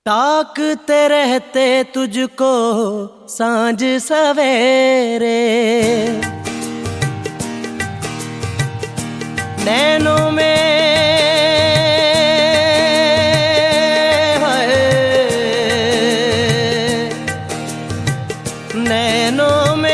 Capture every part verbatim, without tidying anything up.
ताकते रहते तुझको सांझ सवेरे, नैनों में है, नैनों में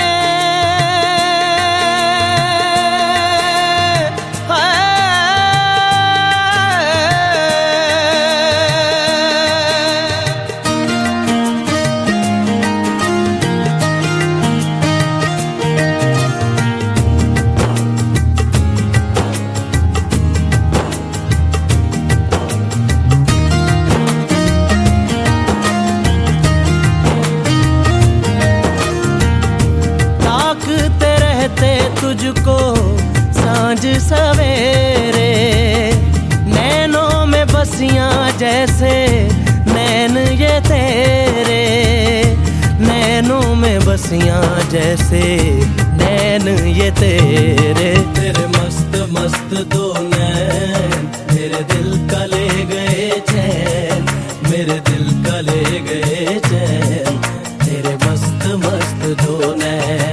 तुझको सांझ सवेरे, नैनों में बसियां जैसे नैन ये तेरे, नैनों में बसियां जैसे नैन ये तेरे। तेरे मस्त मस्त दो नैन मेरे दिल का ले गए चैन, मेरे दिल का ले गए चैन, तेरे मस्त मस्त दो नैन।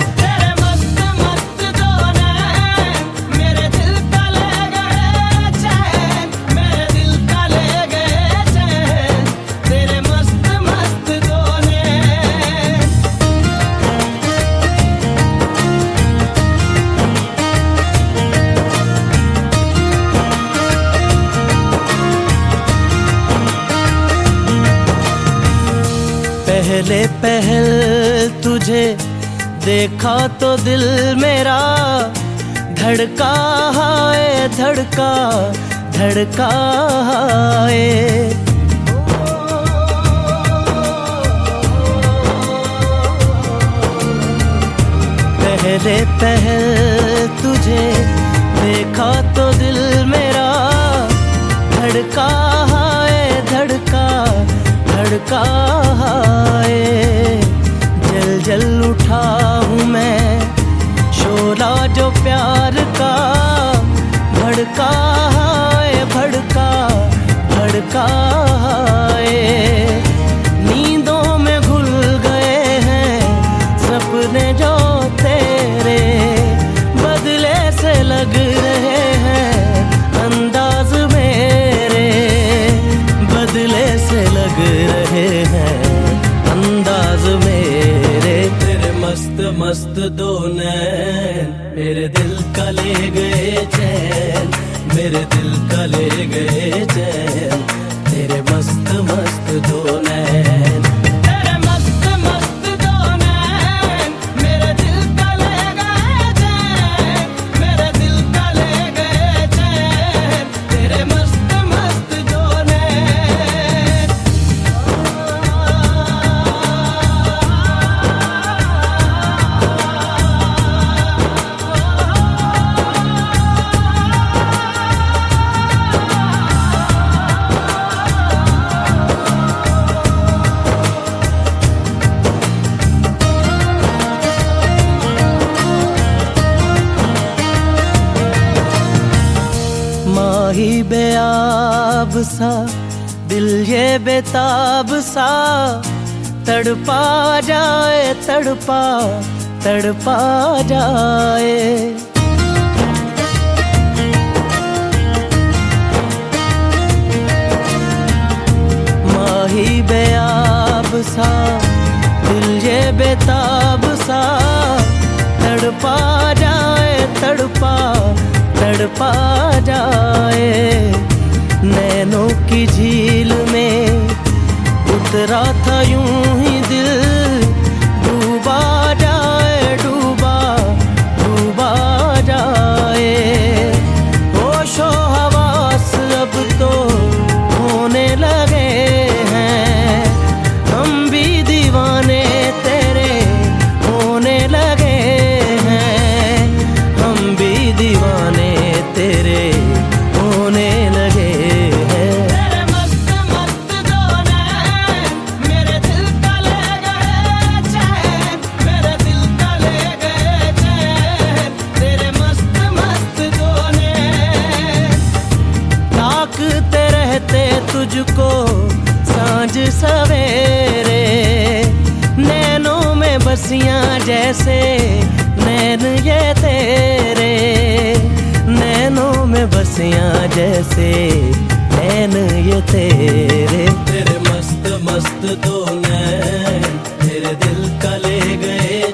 पहले पहल तुझे देखा तो दिल मेरा धड़का है, धड़का धड़का है। पहले पहल तुझे देखा तो दिल मेरा धड़का है, धड़का धड़का है। जल जल उठा हूँ मैं शोला जो प्यार का, भड़का है, भड़का भड़का है। नींदों में घुल गए हैं सपने जो तेरे, बदले से लग रहे हैं अंदाज मेरे, बदले से लग रहे हैं अंदाज मेरे। तेरे मस्त मस्त दो नैन मेरे दिल का ले गए चैन, मेरे दिल का ले गए चैन, तेरे मस्त मस्त दो नैन। माही बेआब सा दिल ये बेताब सा, तड़पा जाए तड़पा तड़पा जाए। माही बेआब सा दिल ये बेताब सा, तड़पा जाए तड़पा तड़पा जाए। नैनों की झील में उतरा था यूं ही दिल, डूबा जाए डूबा डूबा जाए। होशो हवास अब तो होने लगे हैं, हम भी दीवाने तेरे होने लगे हैं, हम भी दीवाने तेरे होने लगे हैं। तेरे मस्त मस्त दो नैन मेरे दिल का ले गए चैन, मेरे दिल का ले गए चैन, तेरे मस्त मस्त दो नैन। ताकते रहते तुझको सांझ सवेरे, नैनों में बसियां जैसे नैन ये तेरे, नैनों में बसियां जैसे नैन ये तेरे। तेरे मस्त मस्त दो नैन तेरे दिल का ले गए